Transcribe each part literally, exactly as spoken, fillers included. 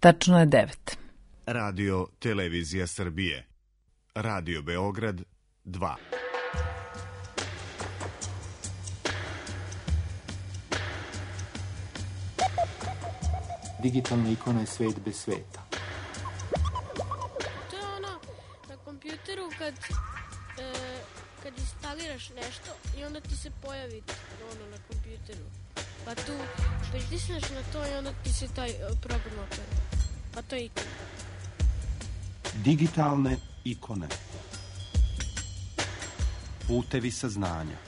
Tačno je devet. Radio Televizija Srbije. Radio Beograd dva. Digitalna ikona je svet bez sveta. To je ono na kompjuteru kad, e, kad instaliraš nešto i onda ti se pojavi ono na kompjuteru. Pa tu pritisneš na to i onda ti se taj program otvara. Pa to je ikona. Digitalne ikone. Putevi saznanja.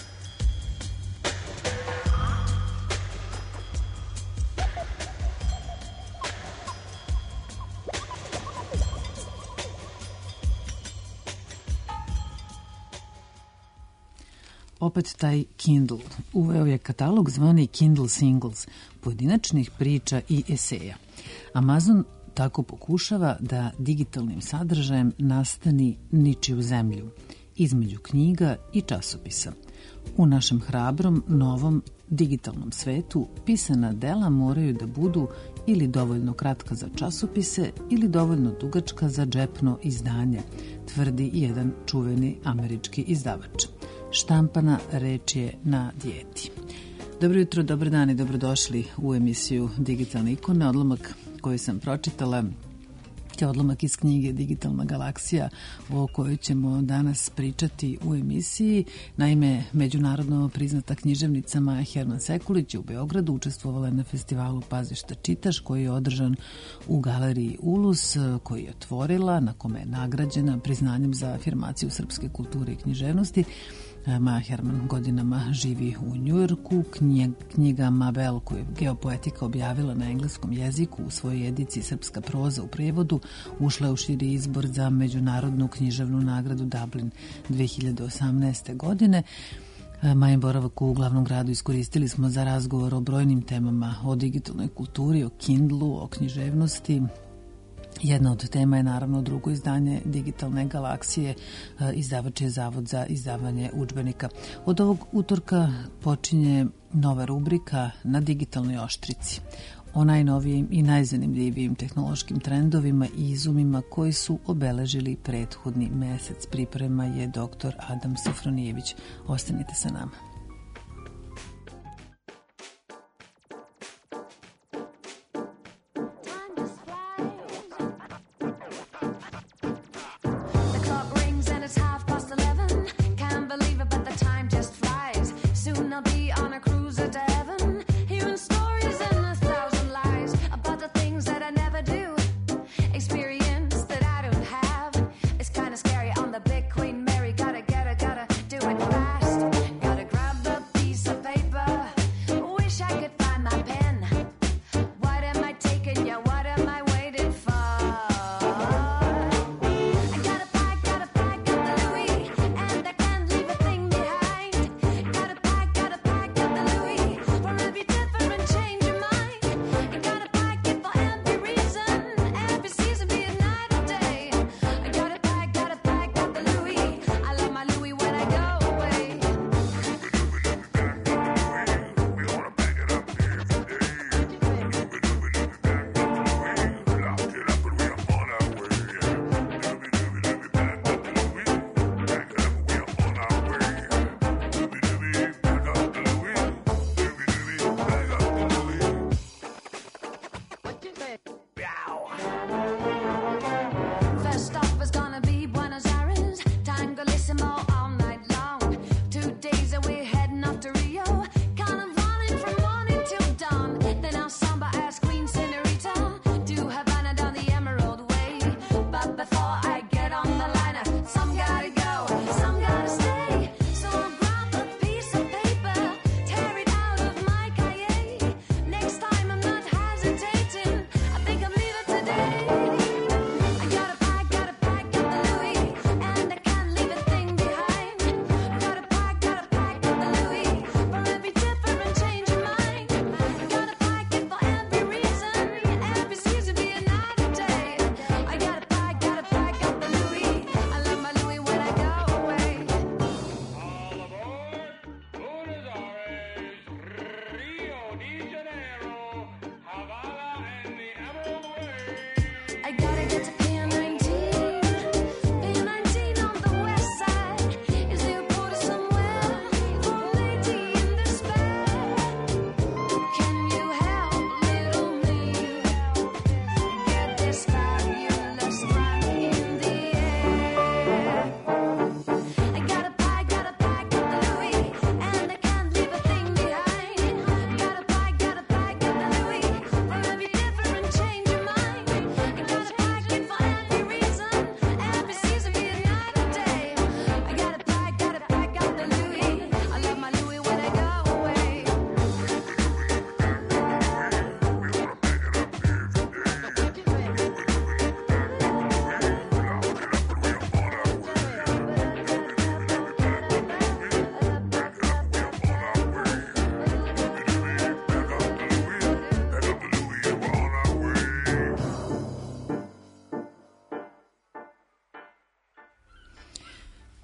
Opet taj Kindle. Uveo je katalog zvani Kindle Singles, pojedinačnih priča i eseja. Amazon tako pokušava da digitalnim sadržajem nastani ničiju zemlju, između knjiga i časopisa. U našem hrabrom, novom, digitalnom svetu pisana dela moraju da budu ili dovoljno kratka za časopise ili dovoljno dugačka za džepno izdanje, tvrdi jedan čuveni američki izdavač. Štampana reč je na dijeti. Dobro jutro, dobar dan i dobrodošli u emisiju Digitalne ikone. Odlomak koji sam pročitala je odlomak iz knjige Digitalna galaksija o kojoj ćemo danas pričati u emisiji. Naime, međunarodno priznata književnica Maja Herman Sekulić je u Beogradu učestvovala na festivalu Pazišta čitaš koji je održan u galeriji Ulus, koji je otvorila, na kome je nagrađena priznanjem za afirmaciju srpske kulture i književnosti. Maja Herman godinama živi u Njujorku. Knjig, knjiga Mabel, koju je Geopoetika objavila na engleskom jeziku u svojoj ediciji Srpska proza u prevodu, ušla je u širi izbor za međunarodnu književnu nagradu Dublin dve hiljade osamnaeste. godine. Majin boravak u glavnom gradu iskoristili smo za razgovor o brojnim temama, o digitalnoj kulturi, o Kindlu, o književnosti. Jedna od tema je naravno drugo izdanje Digitalne galaksije, izdavač je Zavod za izdavanje udžbenika. Od ovog utorka počinje nova rubrika Na digitalnoj oštrici, o najnovijim i najzanimljivijim tehnološkim trendovima i izumima koji su obeležili prethodni mesec. Priprema je doktor Adam Sofronijević. Ostanite sa nama. Gotta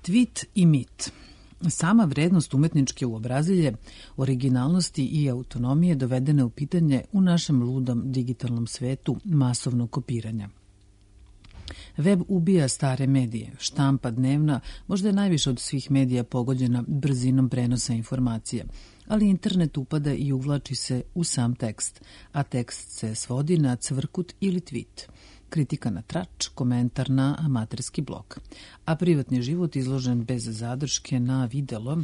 Tweet i mit. Sama vrednost umetničke uobrazilje, originalnosti i autonomije dovedene u pitanje u našem ludom digitalnom svetu masovnog kopiranja. Web ubija stare medije, štampa dnevna možda je najviše od svih medija pogođena brzinom prenosa informacija, ali internet upada i uvlači se u sam tekst, a tekst se svodi na cvrkut ili tweet, kritika na trač, komentar na amaterski blog, a privatni život izložen bez zadrške na videlo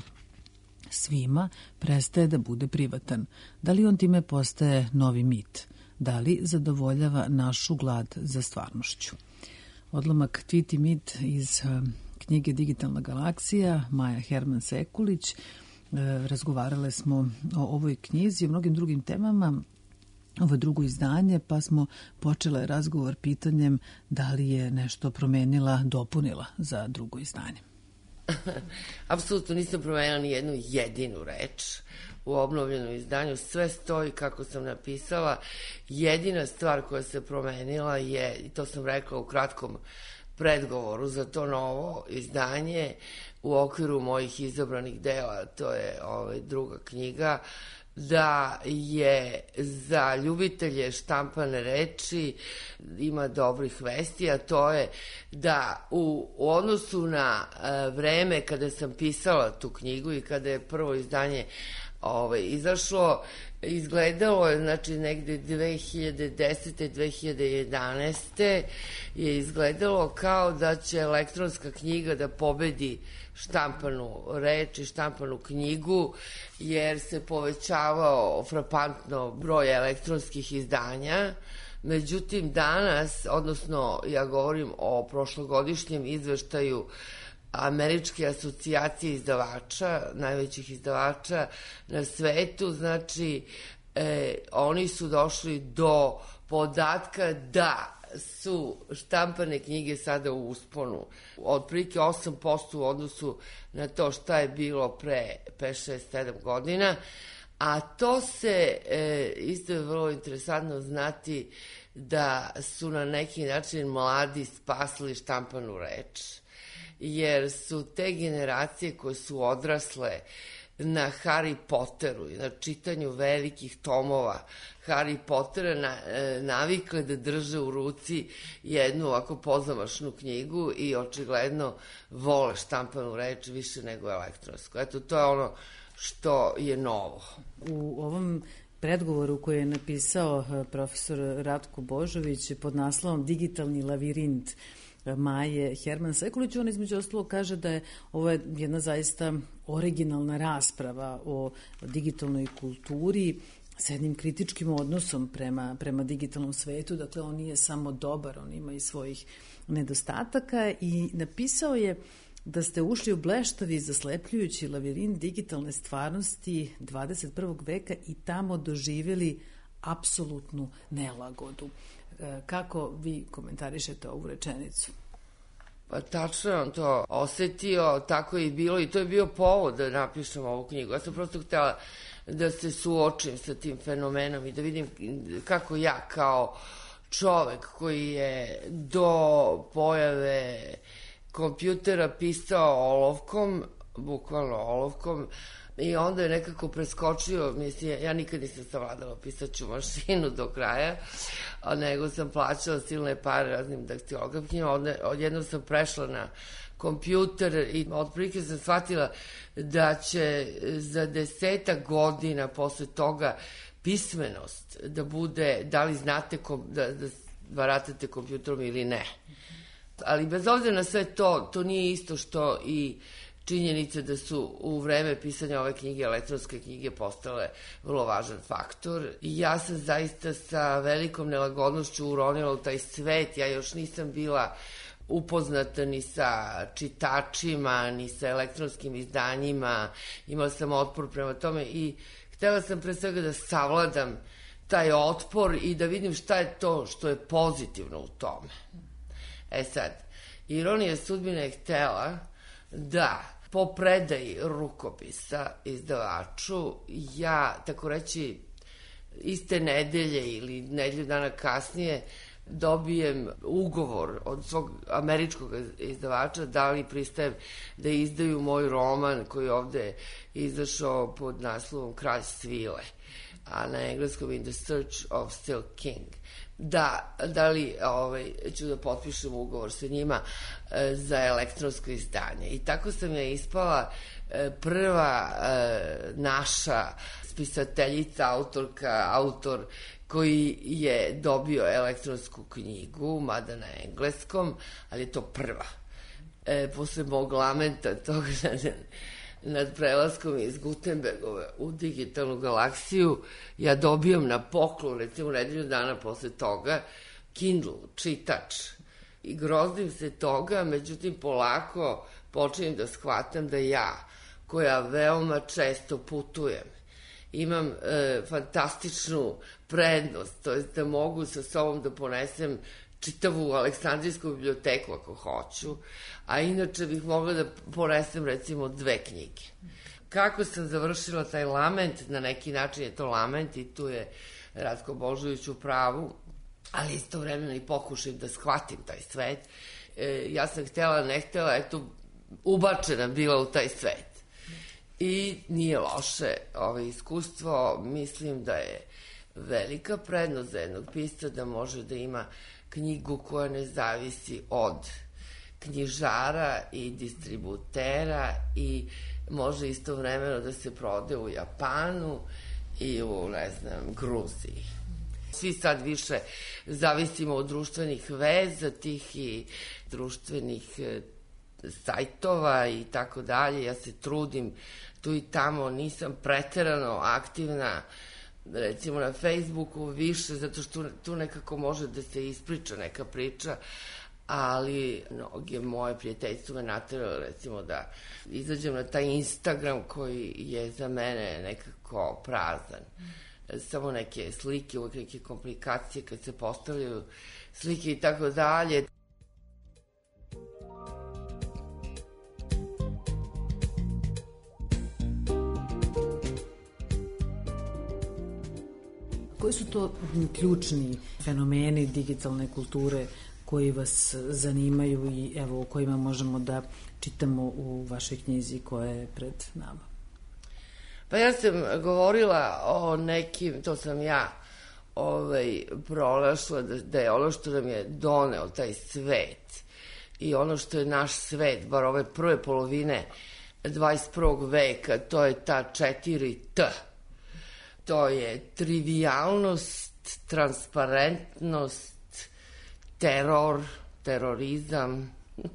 svima prestaje da bude privatan. Da li on time postaje novi mit? Da li zadovoljava našu glad za stvarnošću? Odlomak Tweet i mit iz knjige Digitalna galaksija, Maja Herman Sekulić. Razgovarale smo o ovoj knjizi i o mnogim drugim temama. Ovo je drugo izdanje, pa smo počele razgovor pitanjem da li je nešto promenila, dopunila za drugo izdanje. Apsolutno nisam promenila ni jednu jedinu reč u obnovljenom izdanju. Sve stoji kako sam napisala. Jedina stvar koja se promenila je, i to sam rekla u kratkom predgovoru za to novo izdanje, u okviru mojih izabranih dela, to je ovaj, druga knjiga, da je za ljubitelje štampane reči ima dobrih vesti, a to je da u, u odnosu na uh, vreme kada sam pisala tu knjigu i kada je prvo izdanje ovaj, izašlo, izgledalo je, znači, negde dve hiljade desete. dve hiljade jedanaeste. je izgledalo kao da će elektronska knjiga da pobedi štampanu reč i štampanu knjigu, jer se povećavao frapantno broj elektronskih izdanja. Međutim, danas, odnosno ja govorim o prošlogodišnjem izveštaju Američke asocijacije izdavača, najvećih izdavača na svetu, znači e, oni su došli do podatka da su štampane knjige sada u usponu. Otprilike osam posto u odnosu na to šta je bilo pre pet, šest, sedam godina, a to se, e, isto je vrlo interesantno znati da su na neki način mladi spasili štampanu reč, jer su te generacije koje su odrasle na Harry Potteru i na čitanju velikih tomova Harry Pottera na, e, navikle da drže u ruci jednu ovako pozamašnu knjigu i očigledno vole štampanu reč više nego elektronsku. Eto, to je ono što je novo. U ovom predgovoru koji je napisao profesor Ratko Božović pod naslovom Digitalni lavirint Maje Herman Sekulić, on između ostalog kaže da je ovo jedna zaista originalna rasprava o digitalnoj kulturi sa jednim kritičkim odnosom prema, prema digitalnom svetu. Dakle, on nije samo dobar, on ima i svojih nedostataka i napisao je da ste ušli u bleštavi i zaslepljujući lavirint digitalne stvarnosti dvadeset prvog veka i tamo doživjeli apsolutnu nelagodu. Kako vi komentarišete ovu rečenicu? Pa tačno je on to osetio, tako je i bilo i to je bio povod da napišem ovu knjigu. Ja sam prosto htjela da se suočim sa tim fenomenom i da vidim kako ja kao čovek koji je do pojave kompjutera pisao olovkom, bukvalno olovkom, i onda je nekako preskočio, mislim, ja nikad nisam savladala pisaću mašinu do kraja, nego sam plaćala silne pare raznim daktilografkinjama, odjednom sam prešla na kompjuter i otprilike sam shvatila da će za desetak godina posle toga pismenost da bude, da li znate kom, da, da baratate kompjuterom ili ne. Ali bez obzira na sve to, to nije isto što i činjenica da su u vreme pisanja ove knjige, elektronske knjige, postale vrlo važan faktor. I ja sam zaista sa velikom nelagodnošću uronila u taj svet. Ja još nisam bila upoznata ni sa čitačima, ni sa elektronskim izdanjima. Imala sam otpor prema tome i htela sam pre svega da savladam taj otpor i da vidim šta je to što je pozitivno u tome. E sad, ironija sudbine je htela da po predaji rukopisa izdavaču ja, tako reći, iste nedelje ili nedelju dana kasnije dobijem ugovor od svog američkog izdavača da li pristajem da izdaju moj roman koji je ovde izašao pod naslovom Kralj svile, a na engleskom In the Search of Still King. Da, da li ovaj, ću da potpišem ugovor sa njima e, za elektronsko izdanje. I tako sam ja ispala e, prva e, naša spisateljica, autorka, autor koji je dobio elektronsku knjigu, mada na engleskom, ali je to prva. E, posle mog lamenta toga nad prelaskom iz Gutenbergove u digitalnu galaksiju, ja dobijam na poklon, recimo nedelju dana posle toga, Kindle, čitač. I grozim se toga, međutim polako počinjem da shvatam da ja, koja veoma često putujem, imam e, fantastičnu prednost, to je da mogu sa sobom da ponesem čitavu Aleksandrijsku biblioteku ako hoću, a inače bih mogla da ponesem recimo dve knjige. Kako sam završila taj lament, na neki način je to lament i tu je Ratko Božović u pravu, ali istovremeno i pokušam da shvatim taj svet. E, ja sam htela, ne htela, eto, ubačena bila u taj svet. I nije loše ovo iskustvo, mislim da je velika prednost za jednog pisca da može da ima knjigu koja ne zavisi od knjižara i distributera i može istovremeno da se prode u Japanu i u, ne znam, Gruziji. Svi sad više zavisimo od društvenih veza tih i društvenih sajtova i tako dalje. Ja se trudim tu i tamo, nisam preterano aktivna, recimo na Facebooku više, zato što tu nekako može da se ispriča neka priča, ali mnoge moje prijateljstvo me naterale recimo da izađem na taj Instagram koji je za mene nekako prazan. Samo neke slike, uvek neke komplikacije kad se postavljaju slike i tako dalje. Koji su to ključni fenomeni digitalne kulture koji vas zanimaju i evo o kojima možemo da čitamo u vašoj knjizi koja je pred nama? Pa ja sam govorila o nekim, to sam ja ovaj, pronašla, da, da je ono što nam je doneo taj svet i ono što je naš svet, bar ove prve polovine dvadeset prvog veka, to je ta četiri T. To je trivijalnost, transparentnost, teror, terorizam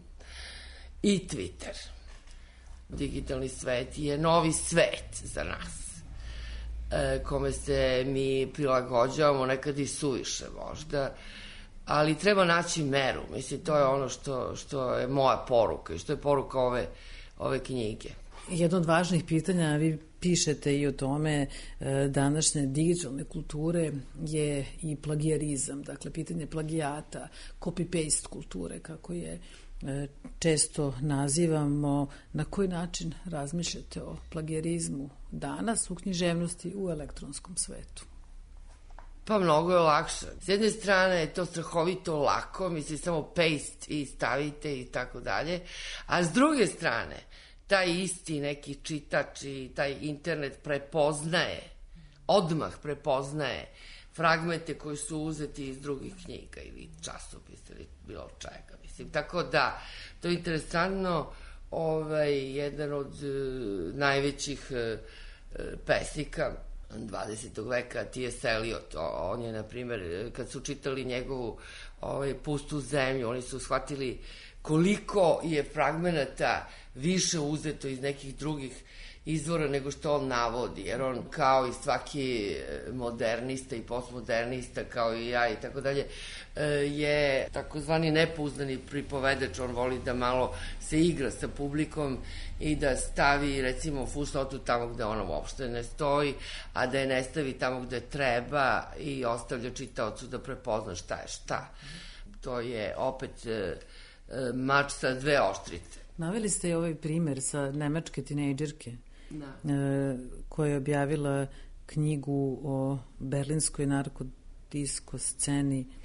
i Twitter. Digitalni svet je novi svet za nas, e, kome se mi prilagođavamo, nekad i suviše možda, ali treba naći meru. Mislim, to je ono što, što je moja poruka i što je poruka ove, ove knjige. Jedno od važnih pitanja, vi pišete i o tome, današnje digitalne kulture je i plagijarizam, dakle pitanje plagijata, copy-paste kulture, kako je često nazivamo. Na koji način razmišljate o plagijarizmu danas u književnosti u elektronskom svetu? Pa mnogo je lakše. S jedne strane je to strahovito lako, misli samo paste i stavite i tako dalje, a s druge strane taj isti neki čitač i taj internet prepoznaje, odmah prepoznaje fragmente koji su uzeti iz drugih knjiga ili časopisa ili bilo čega. Mislim, tako da, to je interesantno, ovaj, jedan od uh, najvećih uh, pesnika dvadesetog veka, T S Eliot, on je, na primjer, kad su čitali njegovu ovaj, Pustu zemlju, oni su shvatili koliko je fragmenata više uzeto iz nekih drugih izvora nego što on navodi, jer on kao i svaki modernista i postmodernista, kao i ja i tako dalje, je takozvani nepouzdani pripovedač, on voli da malo se igra sa publikom i da stavi recimo fusnotu tamo gde ona uopšte ne stoji, a da je ne stavi tamo gde treba i ostavlja čitaocu da prepozna šta je šta. To je opet mač sa dve oštrice. Naveli ste i ovaj primer sa nemačke tinejdžerke, da. koja je objavila knjigu o berlinskoj narkodisko sceni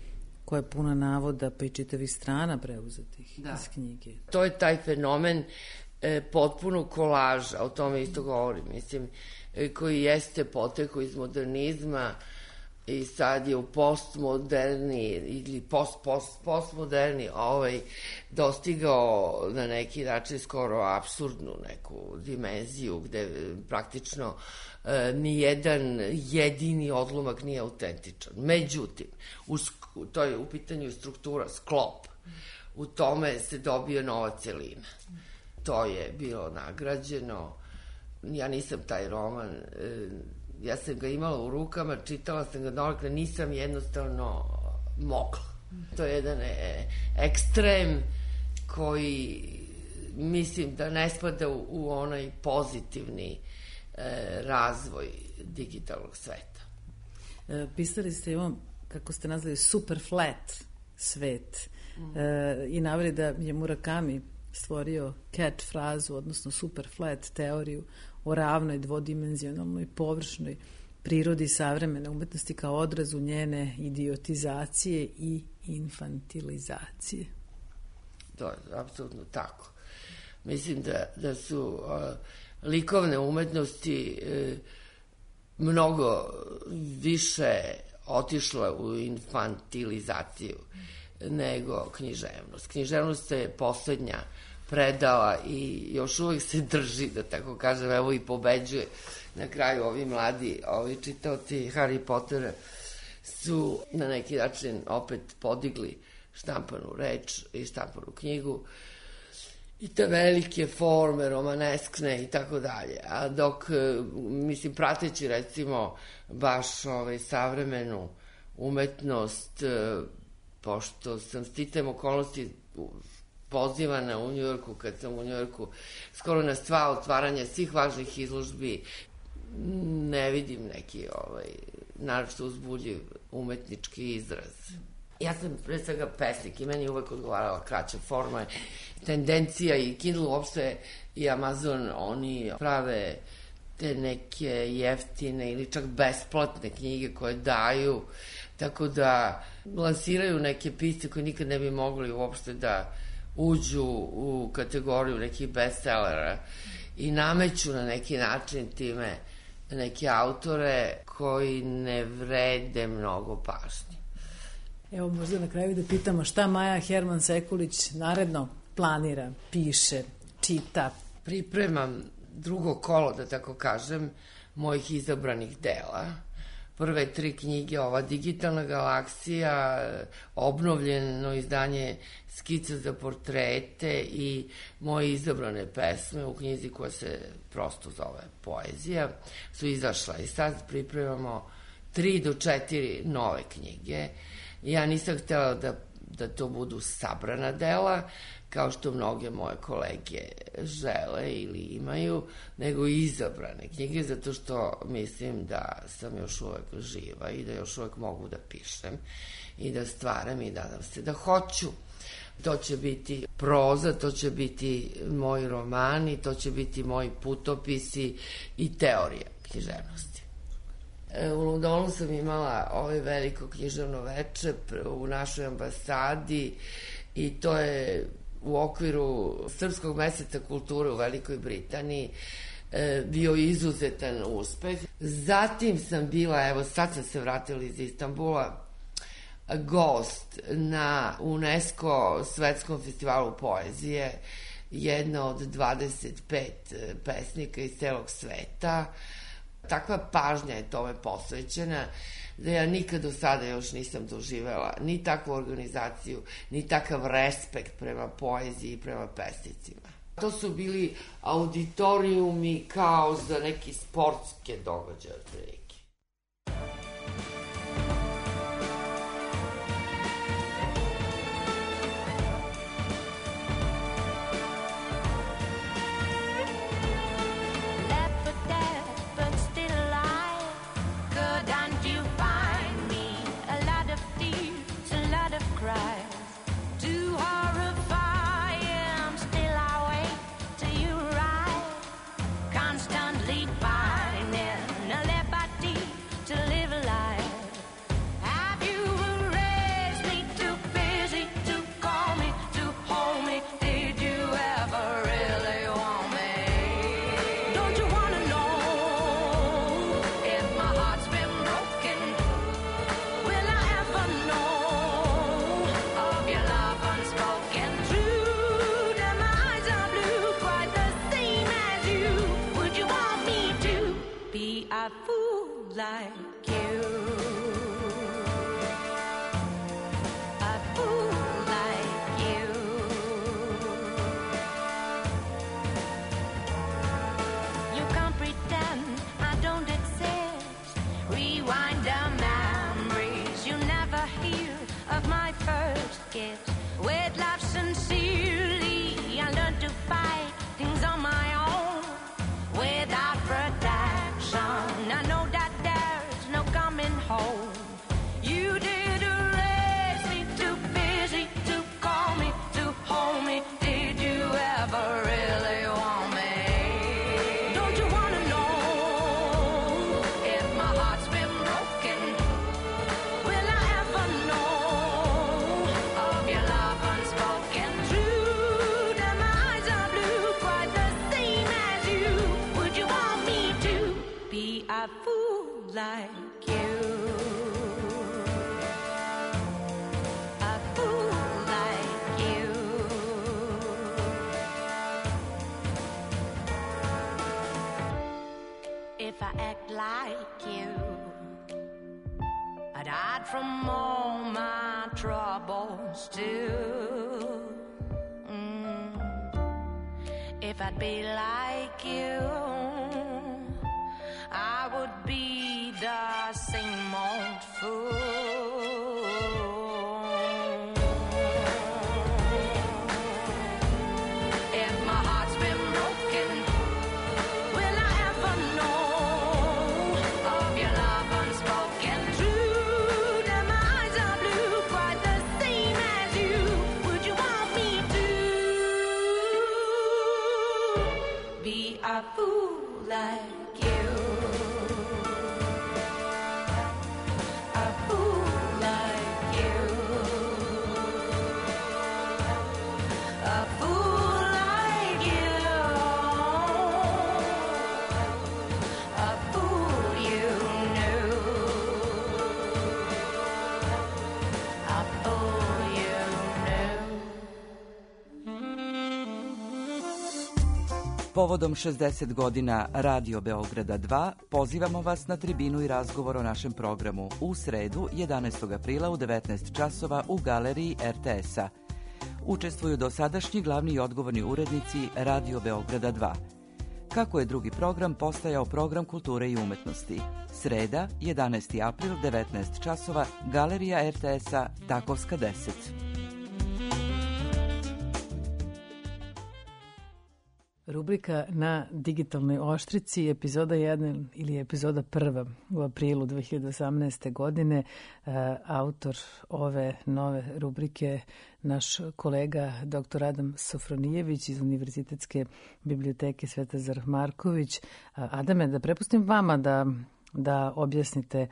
koja je puna navoda pa i čitavih strana preuzetih da. iz knjige. To je taj fenomen e, potpuno kolaža, o tome isto govorim, mislim, e, koji jeste potekao iz modernizma i sad je u postmoderni ili post, post, postmoderni ovaj, dostigao na neki način skoro apsurdnu neku dimenziju gde praktično e, nijedan jedini odlomak nije autentičan. Međutim, u, to je u pitanju struktura, sklop. U tome se dobije nova celina. To je bilo nagrađeno. Ja nisam taj roman... E, ja sam ga imala u rukama, čitala sam ga donekle, nisam jednostavno mogla. To je jedan e, ekstrem koji mislim da ne spada u, u onaj pozitivni e, razvoj digitalnog sveta. E, pisali ste i ovom, kako ste nazvali, super flat svet mm. e, i naveli da je Murakami stvorio catch frazu, odnosno super flat teoriju o ravnoj, dvodimenzionalnoj, površnoj prirodi savremene umetnosti kao odrazu njene idiotizacije i infantilizacije. To je apsolutno tako. Mislim da, da su uh, likovne umetnosti uh, mnogo više otišle u infantilizaciju nego književnost. Književnost je poslednja predala i još uvijek se drži, da tako kažem, evo i pobeđuje. Na kraju ovi mladi, ovi čitaoci Harry Pottera su na neki način opet podigli štampanu reč i štampanu knjigu i te velike forme romaneskne i tako dalje. A dok, mislim, prateći recimo baš ovaj, savremenu umetnost, pošto sam sticajem okolnosti pozivana u Njujorku, kad sam u Njujorku, skoro na sva otvaranja svih važnih izložbi, ne vidim neki, ovaj, naravno uzbudljiv umetnički izraz. Ja sam pre svega pesnik i meni je uvek odgovarala kraća forma, tendencija i Kindle uopšte i Amazon, oni prave te neke jeftine ili čak besplatne knjige koje daju, tako da lansiraju neke pisce koje nikad ne bi mogli uopšte da uđu u kategoriju nekih bestsellera i nameću na neki način time neke autore koji ne vrede mnogo pažnje. Evo možda na kraju da pitamo šta Maja Herman Sekulić naredno planira, piše, čita. Pripremam drugo kolo, da tako kažem, mojih izabranih dela. Prve tri knjige, ova Digitalna galaksija, obnovljeno izdanje Skica za portrete i moje izabrane pesme u knjizi koja se prosto zove Poezija, su izašla i sad pripremamo tri do četiri nove knjige. Ja nisam htela da, da to budu sabrana dela, kao što mnoge moje kolege žele ili imaju, nego izabrane knjige, zato što mislim da sam još uvek živa i da još uvek mogu da pišem i da stvaram i nadam se da hoću. To će biti proza, to će biti moji romani, to će biti moji putopisi i teorija književnosti. U Londonu sam imala ovaj veliko književno veče u našoj ambasadi i to je u okviru Srpskog meseca kulture u Velikoj Britaniji bio izuzetan uspeh. Zatim sam bila, evo sad sam se vratila iz Istanbula, gost na UNESCO svetskom festivalu poezije, jedna od dvadeset pet pesnika iz celog sveta. Takva pažnja je tome posvećena da ja nikad do sada još nisam doživela ni takvu organizaciju, ni takav respekt prema poeziji i prema pesnicima. To su bili auditorijumi kao za neki sportske događaje otprilike. Constantly pining, left by from all my troubles too. Mm. If I'd be like you, I would be the same old fool. If my heart's been broken, will I ever know of your love unspoken true? That my eyes are blue, quite the same as you. Would you want me to be a fool like you? Povodom šezdeset godina Radio Beograda dva pozivamo vas na tribinu i razgovor o našem programu u sredu jedanaestog aprila u devetnaest časova u galeriji er te es-a. Učestvuju dosadašnji glavni i odgovorni urednici Radio Beograda dva. Kako je drugi program postajao program kulture i umetnosti? Sreda, jedanaesti april, devetnaest časova, galerija er te es-a, Takovska deset. Rubrika Na digitalnoj oštrici, epizoda jedna ili epizoda prva u aprilu dve hiljade osamnaeste. godine. E, autor ove nove rubrike, naš kolega doktor Adam Sofronijević iz Univerzitetske biblioteke Svetozar Marković. Adame, da prepustim vama da, da objasnite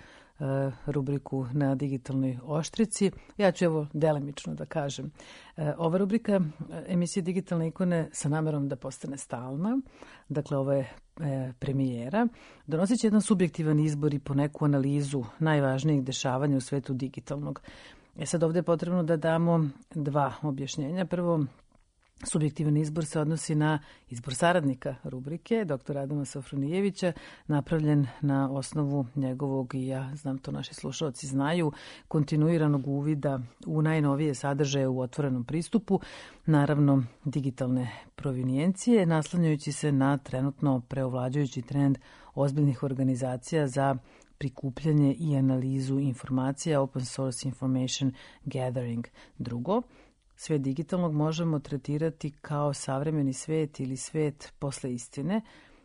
rubriku Na digitalnoj oštrici. Ja ću evo delimično da kažem. Ova rubrika emisije Digitalne ikone sa namerom da postane stalna, dakle ovo je premijera, donosit će jedan subjektivan izbor i poneku analizu najvažnijih dešavanja u svetu digitalnog. E sad ovdje je potrebno da damo dva objašnjenja. Prvo, subjektivan izbor se odnosi na izbor saradnika rubrike, doktora Adama Sofronijevića, napravljen na osnovu njegovog, i ja znam to naši slušalci znaju, kontinuiranog uvida u najnovije sadržaje u otvorenom pristupu, naravno digitalne provinijencije, naslanjajući se na trenutno preovlađujući trend ozbiljnih organizacija za prikupljanje i analizu informacija, open source information gathering. Drugo, svet digitalnog možemo tretirati kao savremeni svet ili svet posle istine,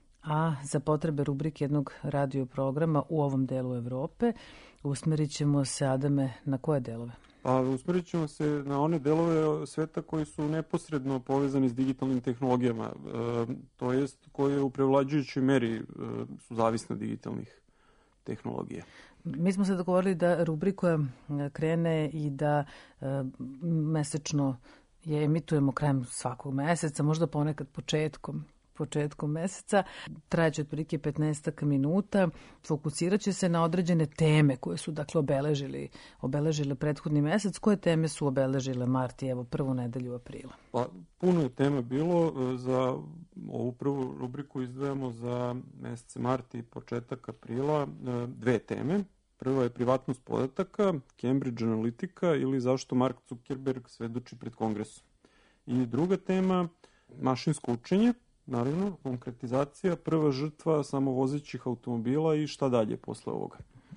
a za potrebe rubrike jednog radioprograma u ovom delu Evrope usmerit ćemo se, Adame, na koje delove? Pa usmerit ćemo se na one delove sveta koji su neposredno povezani s digitalnim tehnologijama, e, to jest koje u prevlađujućoj meri e, su zavisne od digitalnih tehnologija. Mi smo se dogovorili da rubrika krene i da e, mesečno je emitujemo krajem svakog meseca, možda ponekad početkom početkom meseca. Trajeće otprilike petnaest minuta. Fokusirat će se na određene teme koje su dakle obeležili, obeležile prethodni mesec. Koje teme su obeležile mart i evo prvu nedelju aprila? Pa puno je tema bilo. Za ovu prvu rubriku izdvajamo za mesece mart i početak aprila dve teme. Prva je privatnost podataka, Cambridge Analytica ili zašto Mark Zuckerberg svedoči pred kongresom. I druga tema, mašinsko učenje, naravno, konkretizacija, prva žrtva samovozećih automobila i šta dalje posle ovoga.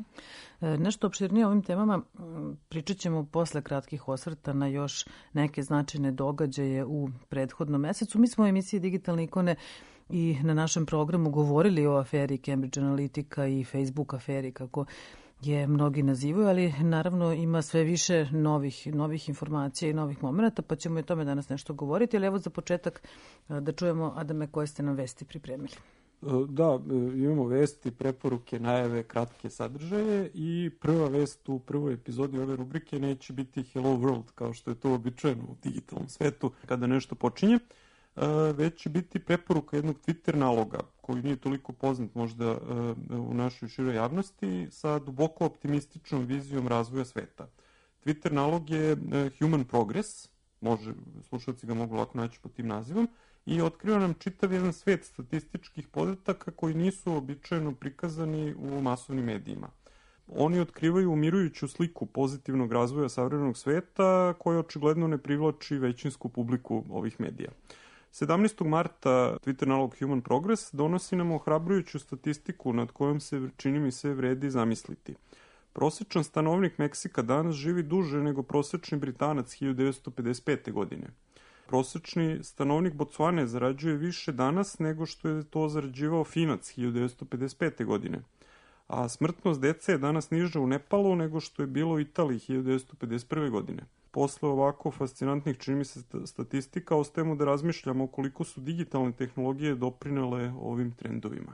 E, nešto opširnije o ovim temama pričat ćemo posle kratkih osvrta na još neke značajne događaje u prethodnom mesecu. Mi smo u emisiji Digitalne ikone i na našem programu govorili o aferi Cambridge Analytica i Facebook aferi, kako je mnogi nazivaju, ali naravno ima sve više novih, novih informacija i novih momenta, pa ćemo i o tome danas nešto govoriti. Ali evo za početak da čujemo, Adame, koje ste nam vesti pripremili. Da, imamo vesti, preporuke, najave, kratke sadržaje i prva vest u prvoj epizodi ove rubrike neće biti Hello World, kao što je to običajno u digitalnom svetu kada nešto počinje, već će biti preporuka jednog Twitter naloga, koji nije toliko poznat možda u našoj široj javnosti, sa duboko optimističnom vizijom razvoja sveta. Twitter nalog je Human Progress, može, slušalci ga mogu lako naći pod tim nazivom, i otkriva nam čitav jedan svet statističkih podataka koji nisu običajno prikazani u masovnim medijima. Oni otkrivaju umirujuću sliku pozitivnog razvoja savremenog sveta koja očigledno ne privlači većinsku publiku ovih medija. sedamnaestog marta Twitter nalog Human Progress donosi nam ohrabrujuću statistiku nad kojom se, čini mi se, vredi zamisliti. Prosečan stanovnik Meksika danas živi duže nego prosečni Britanac hiljadu devetsto pedeset pete. godine. Prosečni stanovnik Bocvane zarađuje više danas nego što je to zarađivao Finac hiljadu devetsto pedeset pete. godine. A smrtnost dece je danas niža u Nepalu nego što je bilo u Italiji hiljadu devetsto pedeset prve. godine. Posle ovako fascinantnih, čini mi se, statistika, ostajemo da razmišljamo koliko su digitalne tehnologije doprinele ovim trendovima.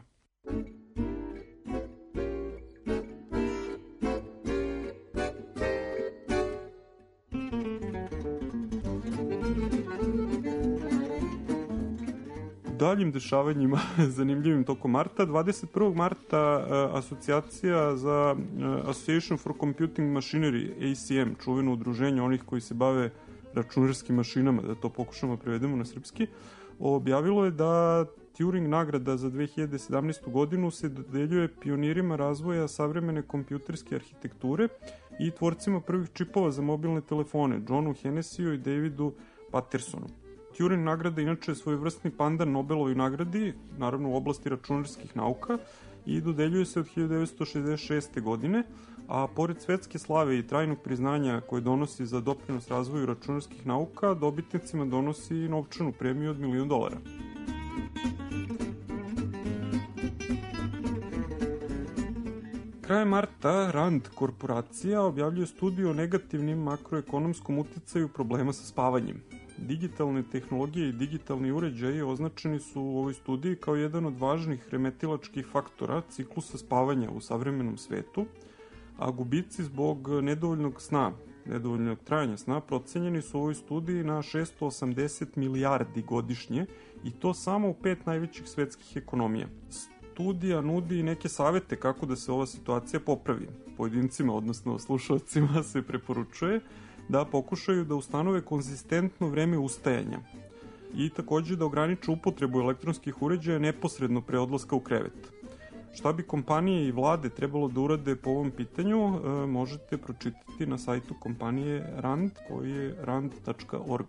Daljim dešavanjima zanimljivim tokom marta. dvadeset prvog marta asocijacija za Association for Computing Machinery, A C M, čuveno udruženje onih koji se bave računarskim mašinama, da to pokušamo prevedemo na srpski, objavilo je da Turing nagrada za dve hiljade sedamnaestu. godinu se dodeljuje pionirima razvoja savremene kompjuterske arhitekture i tvorcima prvih čipova za mobilne telefone, Johnu Hennessyu i Davidu Pattersonu. Turing nagrada inače je svojevrsni pandan Nobelovoj nagradi, naravno u oblasti računarskih nauka, i dodeljuje se od hiljadu devetsto šezdeset šeste. godine, a pored svetske slave i trajnog priznanja koje donosi za doprinos razvoju računarskih nauka, dobitnicima donosi i novčanu premiju od milion dolara. Krajem marta Rand korporacija objavljuje studiju o negativnim makroekonomskom uticaju problema sa spavanjem. Digitalne tehnologije i digitalni uređaji označeni su u ovoj studiji kao jedan od važnih remetilačkih faktora ciklusa spavanja u savremenom svetu, a gubici zbog nedovoljnog sna, nedovoljnog trajanja sna, procenjeni su u ovoj studiji na šesto osamdeset milijardi godišnje i to samo u pet najvećih svetskih ekonomija. Studija nudi neke savete kako da se ova situacija popravi. Pojedincima, odnosno slušalcima, se preporučuje da pokušaju da ustanove konzistentno vreme ustajanja i takođe da ograniče upotrebu elektronskih uređaja neposredno pre odlaska u krevet. Šta bi kompanije i vlade trebalo da urade po ovom pitanju, e, možete pročitati na sajtu kompanije Rand, koji je rand tačka org.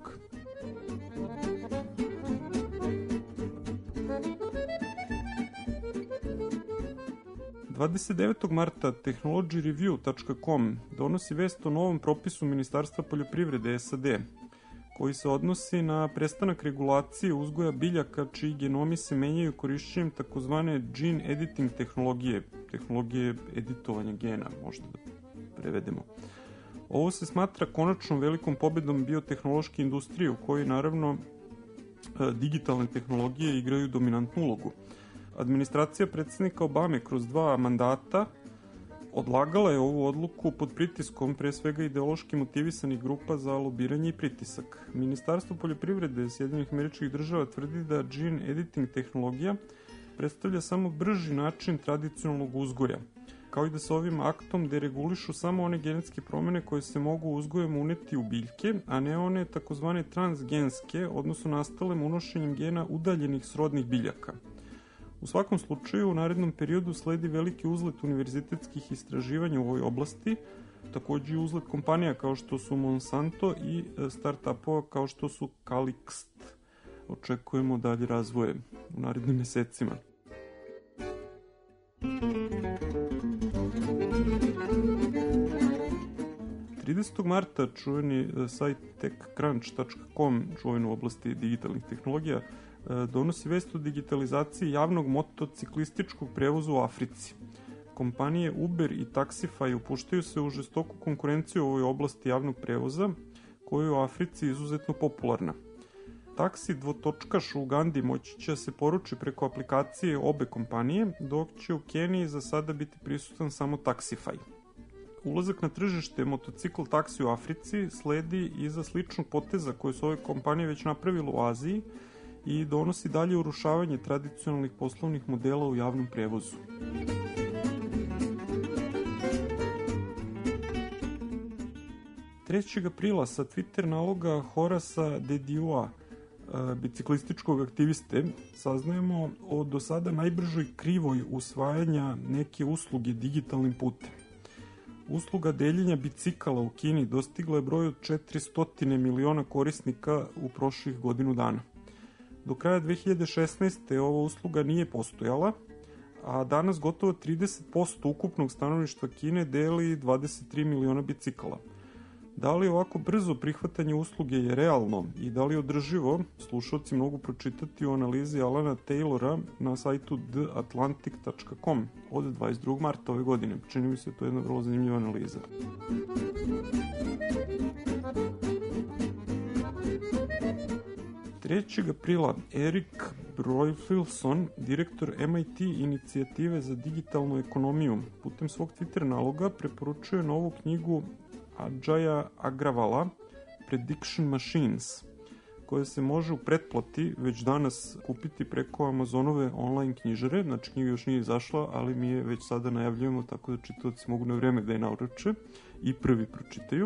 dvadeset devetog marta Technology Review tačka com donosi vest o novom propisu Ministarstva poljoprivrede S A D, koji se odnosi na prestanak regulacije uzgoja biljaka čiji genomi se menjaju korišćenjem takozvane gene editing tehnologije, tehnologije editovanja gena, možda da prevedemo. Ovo se smatra konačnom velikom pobedom biotehnološke industrije u kojoj naravno digitalne tehnologije igraju dominantnu ulogu. Administracija predsjednika Obame kroz dva mandata odlagala je ovu odluku pod pritiskom pre svega ideološki motivisanih grupa za lobiranje i pritisak. Ministarstvo poljoprivrede Sjedinjenih Američkih Država tvrdi da gene editing tehnologija predstavlja samo brži način tradicionalnog uzgoja, kao i da se ovim aktom deregulišu samo one genetske promene koje se mogu uzgojem uneti u biljke, a ne one takozvane transgenske, odnosno nastalim unošenjem gena udaljenih srodnih biljaka. U svakom slučaju, u narednom periodu sledi veliki uzlet univerzitetskih istraživanja u ovoj oblasti, takođe i uzlet kompanija kao što su Monsanto i start-upova kao što su Calixt. Očekujemo dalje razvoje u narednim mesecima. tridesetog marta čuveni sajt tech crunch tačka com, čuven u oblasti digitalnih tehnologija, donosi vest o digitalizaciji javnog motociklističkog prevoza u Africi. Kompanije Uber i Taxify upuštaju se u žestoku konkurenciju u ovoj oblasti javnog prevoza, koja je u Africi izuzetno popularna. Taksi dvotočkaš u Ugandi moći će se poruči preko aplikacije obe kompanije, dok će u Keniji za sada biti prisutan samo Taxify. Ulazak na tržište motocikl taksi u Africi sledi iza sličnog poteza koje su ove kompanije već napravile u Aziji i donosi dalje urušavanje tradicionalnih poslovnih modela u javnom prevozu. trećeg aprila sa Twitter naloga Horasa Dediua, biciklističkog aktiviste, saznajemo o do sada najbržoj krivoj usvajanja neke usluge digitalnim putem. Usluga deljenja bicikala u Kini dostigla je broj od četiristo miliona korisnika u prošlih godinu dana. Do kraja dve hiljade šesnaeste. ova usluga nije postojala, a danas gotovo trideset posto ukupnog stanovništva Kine deli dvadeset tri miliona bicikala. Da li ovako brzo prihvatanje usluge je realno i da li je održivo, slušalci mogu pročitati u analizi Alana Taylora na sajtu the atlantic tačka com od dvadeset drugog marta ove godine. Čini mi se to je jedna vrlo zanimljiva analiza. trećeg aprila Erik Brojfilson, direktor M I T inicijative za digitalnu ekonomiju, putem svog Twitter naloga preporučuje novu knjigu Adžaja Agravala Prediction Machines, koja se može u pretplati već danas kupiti preko Amazonove online knjižare. Znači, knjiga još nije izašla, ali mi je već sada najavljujemo, tako da čitaoci mogu na vreme da je naruče i prvi pročitaju.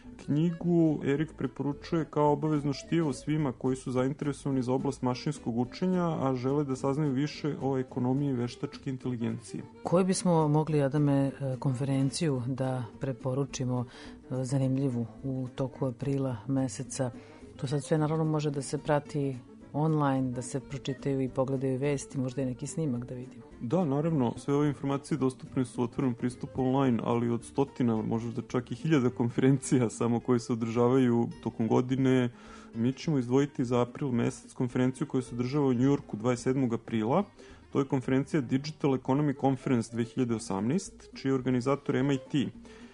Knjigu Erik preporučuje kao obavezno štivo svima koji su zainteresovani za oblast mašinskog učenja, a žele da saznaju više o ekonomiji veštačke inteligencije. Koju bismo mogli, Adame, konferenciju da preporučimo zanimljivu u toku aprila meseca? To sad sve naravno može da se prati online, da se pročitaju i pogledaju vesti, možda i neki snimak da vidimo. Da, naravno, sve ove informacije dostupne su u otvorenom pristupu online, ali od stotina, možda čak i hiljada konferencija samo koje se održavaju tokom godine. Mi ćemo izdvojiti za april mesec konferenciju koja se održava u Njujorku dvadeset sedmog aprila. To je konferencija Digital Economy Conference dve hiljade osamnaeste, čiji je organizator M I T.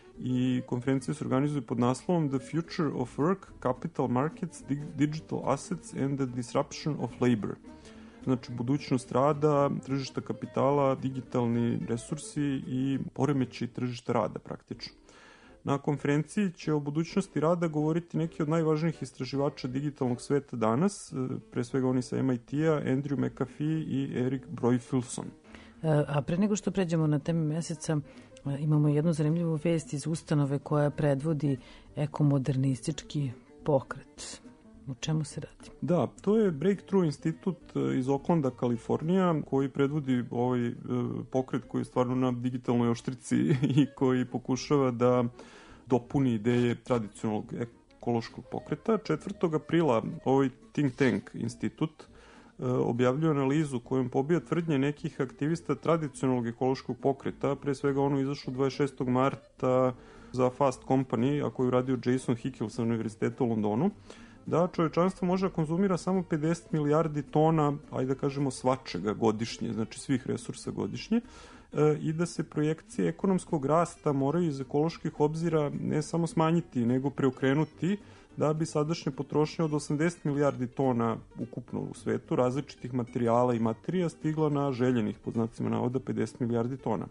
I konferencija se organizuje pod naslovom The Future of Work, Capital Markets, Digital Assets and the Disruption of Labor. Znači, budućnost rada, tržišta kapitala, digitalni resursi i poremeći tržišta rada praktično. Na konferenciji će o budućnosti rada govoriti neki od najvažnijih istraživača digitalnog sveta danas, pre svega oni sa M I T-a, Andrew McAfee i Erik Brojfilson. A pre nego što pređemo na teme meseca, imamo jednu zanimljivu vest iz ustanove koja predvodi ekomodernistički pokret. O čemu se radi? Da, to je Breakthrough institut iz Oaklanda, Kalifornija, koji predvodi ovaj pokret koji je stvarno na digitalnoj oštrici i koji pokušava da dopuni ideje tradicionalnog ekološkog pokreta. četvrtog aprila ovaj think tank institut objavljuje analizu kojom pobija tvrdnje nekih aktivista tradicionalnog ekološkog pokreta, pre svega ono izašlo dvadeset šestog marta za Fast Company, a koju radio Jason Hickel sa Univerziteta u Londonu, da čovečanstvo može da konzumira samo pedeset milijardi tona, ajde da kažemo svačega godišnje, znači svih resursa godišnje, e, i da se projekcije ekonomskog rasta moraju iz ekoloških obzira ne samo smanjiti, nego preokrenuti, da bi sadašnja potrošnja od osamdeset milijardi tona ukupno u svetu različitih materijala i materija stigla na željenih, pod znacima navoda, pedeset milijardi tona.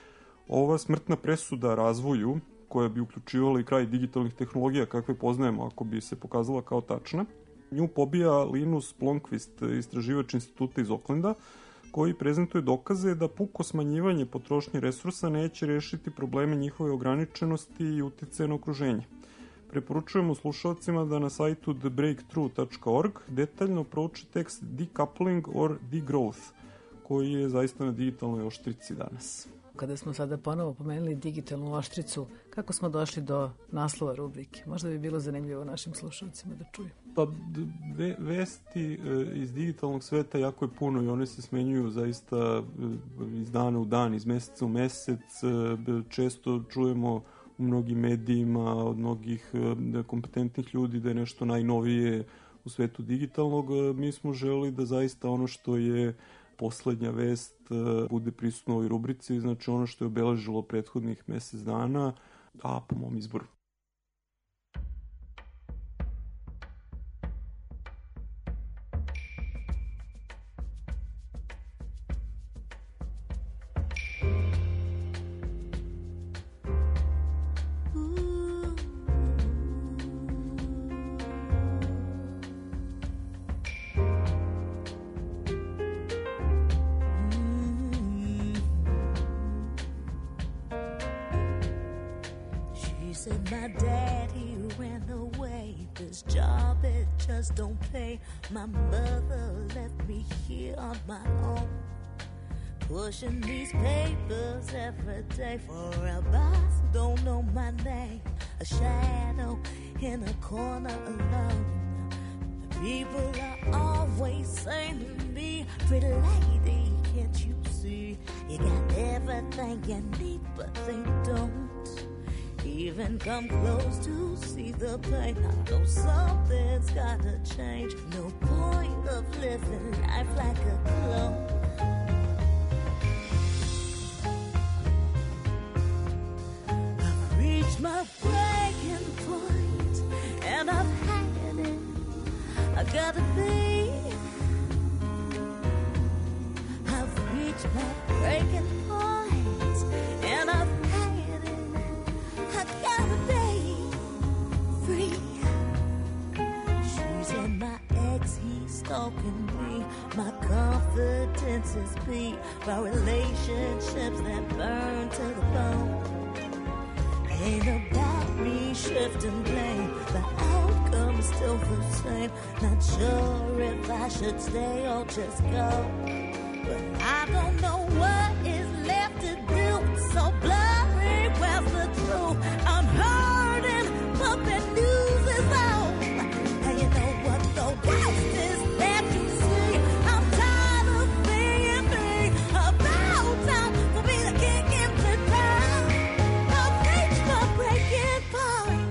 Ova smrtna presuda razvoju, koja bi uključivala i kraj digitalnih tehnologija kakve poznajemo, ako bi se pokazala kao tačna, nju pobija Linus Blomqvist, istraživač instituta iz Oaklanda, koji prezentuje dokaze da puko smanjivanje potrošnje resursa neće rešiti probleme njihove ograničenosti i uticaje na okruženje. Preporučujemo slušalcima da na sajtu the breakthrough tačka org detaljno prouče tekst Decoupling or Degrowth, koji je zaista na digitalnoj oštrici danas. Kada smo sada ponovo pomenuli digitalnu oštricu, kako smo došli do naslova rubrike? Možda bi bilo zanimljivo našim slušalcima da čuju. Pa ve, vesti e, iz digitalnog sveta jako je puno i one se smenjuju zaista e, iz dana u dan, iz meseca u mesec. E, često čujemo u mnogim medijima od mnogih e, kompetentnih ljudi da je nešto najnovije u svetu digitalnog. E, mi smo želeli da zaista ono što je poslednja vest bude prisutno u ovoj rubrici, znači ono što je obeležilo prethodnih mesec dana, a po mom izboru. My daddy ran away, this job it just don't pay. My mother left me here on my own. Pushing these papers every day for a boss who don't know my name. A shadow in a corner alone. The people are always saying to me, pretty lady, can't you see? You got everything you need, but they don't even come close to see the pain. I know something's gotta change. No point of living life like a clone. I've reached my breaking point, and I've had it. I gotta be. I've reached my breaking point, and I've had it. I gotta be free. She's in my ex, he's stalking me. My confidence is beat by relationships that burn to the bone. Ain't about me shifting blame. The outcome's still the same. Not sure if I should stay or just go. But I don't know what is left to do. It's so blurry, where's the truth? I'm hurting, but the news is on. And you know what the worst is that you see? I'm tired of being me. About time for me to kick into town. I've reached my breaking point.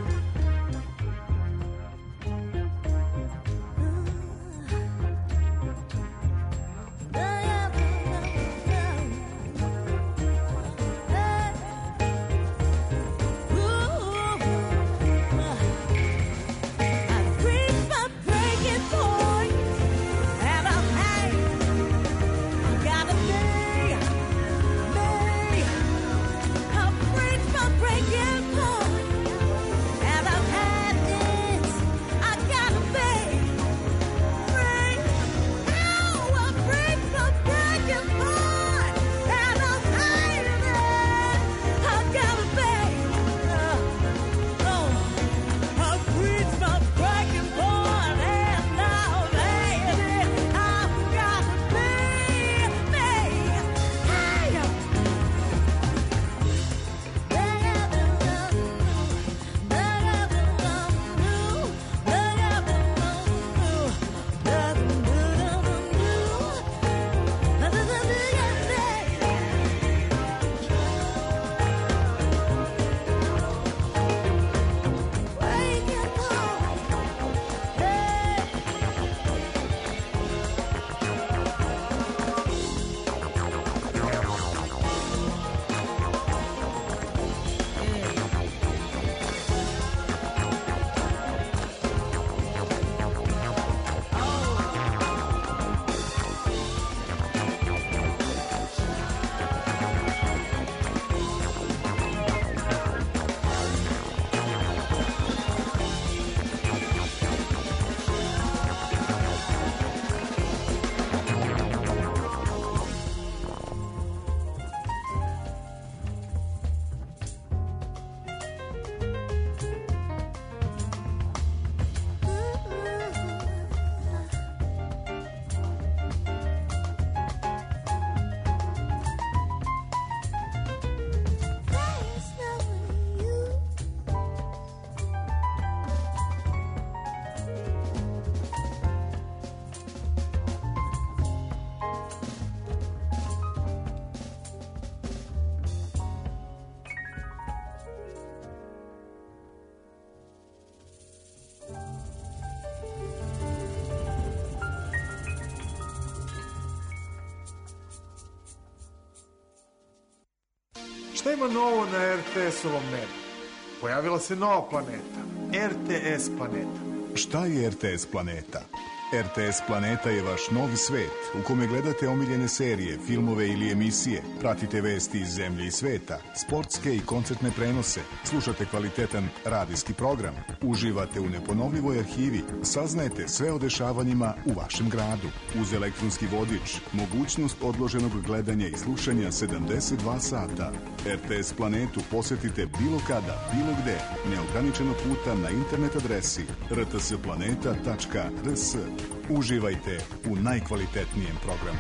Šta ima novo na er te es-ovom nebu? Pojavila se nova planeta, er te es planeta. Šta je er te es planeta? er te es Planeta je vaš novi svet u kome gledate omiljene serije, filmove ili emisije, pratite vesti iz zemlje i sveta, sportske i koncertne prenose, slušate kvalitetan radijski program, uživate u neponovljivoj arhivi, saznajete sve o dešavanjima u vašem gradu. Uz elektronski vodič, mogućnost odloženog gledanja i slušanja sedamdeset dva sata. er te es Planetu posetite bilo kada, bilo gde, neograničeno puta na internet adresi er te es planeta tačka er es. Uživajte u najkvalitetnijem programu.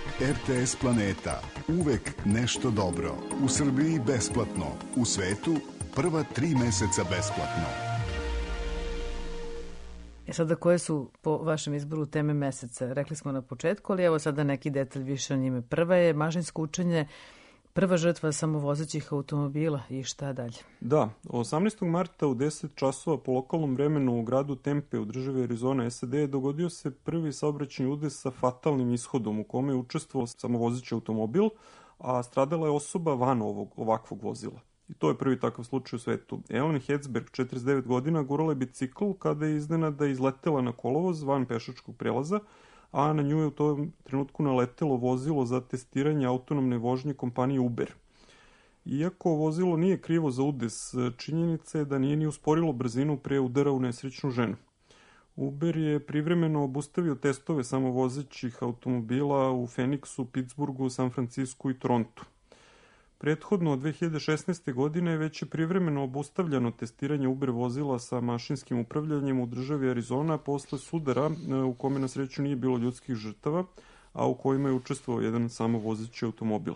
R T S Planeta. Uvek nešto dobro. U Srbiji besplatno. U svetu prva tri meseca besplatno. E sada, koje su po vašem izboru teme meseca? Rekli smo na početku, ali evo sada neki detalj više o njime. Prva je mašinsko učenje, prva žrtva samovozećih automobila i šta dalje? Da, osamnaestog marta u deset časova po lokalnom vremenu u gradu Tempe u državi Arizona, S A D, dogodio se prvi saobraćajni udes sa fatalnim ishodom u kome je učestvovao samovozeći automobil, a stradala je osoba van ovog, ovakvog vozila. I to je prvi takav slučaj u svetu. Ellen Hetzberg, četrdeset devet godina, gurala je bicikl kada je iznenada izletela na kolovoz van pešačkog prelaza, a na nju je u tom trenutku naletelo vozilo za testiranje autonomne vožnje kompanije Uber. Iako vozilo nije krivo za udes, činjenica je da nije ni usporilo brzinu pre udara u nesrećnu ženu. Uber je privremeno obustavio testove samovozećih automobila u Phoenixu, Pittsburghu, San Francisku i Torontu. Prethodno od dve hiljade šesnaeste. godine već je privremeno obustavljano testiranje Uber vozila sa mašinskim upravljanjem u državi Arizona posle sudara u kome na sreću nije bilo ljudskih žrtava, a u kojima je učestvovao jedan samovozeći automobil.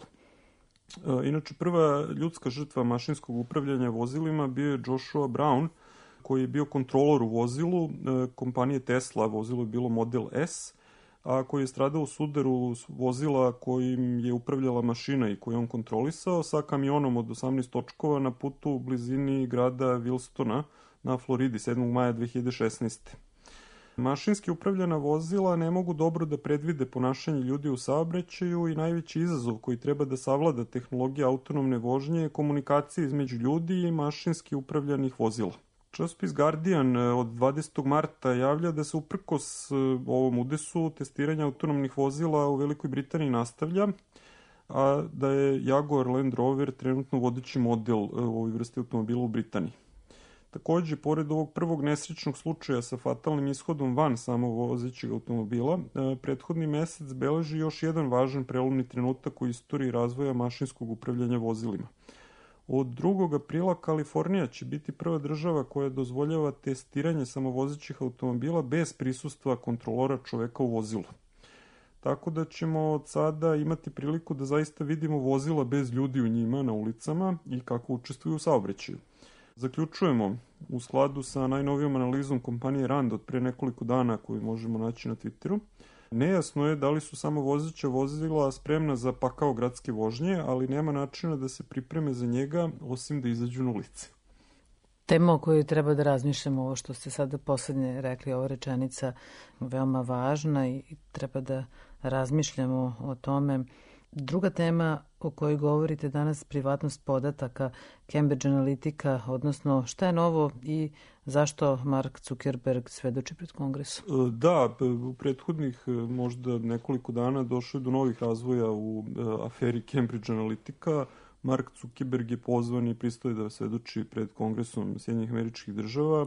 Inače, prva ljudska žrtva mašinskog upravljanja vozilima bio je Joshua Brown, koji je bio kontrolor u vozilu kompanije Tesla, vozilo je bilo Model S, a koji je stradao u sudaru vozila kojim je upravljala mašina i koju on kontrolisao sa kamionom od osamnaest točkova na putu u blizini grada Wilstona na Floridi sedmog maja dve hiljade šesnaeste. Mašinski upravljana vozila ne mogu dobro da predvide ponašanje ljudi u saobraćaju i najveći izazov koji treba da savlada tehnologija autonomne vožnje je komunikacija između ljudi i mašinski upravljanih vozila. Časopis Guardian od dvadesetog marta javlja da se uprkos ovom udesu testiranja autonomnih vozila u Velikoj Britaniji nastavlja, a da je Jaguar Land Rover trenutno vodeći model u ovoj vrsti automobila u Britaniji. Takođe, pored ovog prvog nesrećnog slučaja sa fatalnim ishodom van samovozećeg automobila, prethodni mesec beleži još jedan važan prelomni trenutak u istoriji razvoja mašinskog upravljanja vozilima. Od drugog aprila Kalifornija će biti prva država koja dozvoljava testiranje samovozećih automobila bez prisustva kontrolora čoveka u vozilu. Tako da ćemo od sada imati priliku da zaista vidimo vozila bez ljudi u njima na ulicama i kako učestvuju u saobraćaju. Zaključujemo, u skladu sa najnovijom analizom kompanije Rand od pre nekoliko dana koju možemo naći na Twitteru, nejasno je da li su samo vozeća vozila spremna za pakao gradske vožnje, ali nema načina da se pripreme za njega osim da izađu na ulice. Tema o kojoj treba da razmišljamo, ovo što ste sada poslednje rekli, ova rečenica veoma važna i treba da razmišljamo o tome. Druga tema o kojoj govorite danas, privatnost podataka, Cambridge Analytica, odnosno šta je novo i zašto Mark Zuckerberg svedoči pred kongresom? Da, u prethodnih možda nekoliko dana došlo je do novih razvoja u aferi Cambridge Analytica. Mark Zuckerberg je pozvan i pristoji da svedoči pred kongresom Sjedinjenih Američkih Država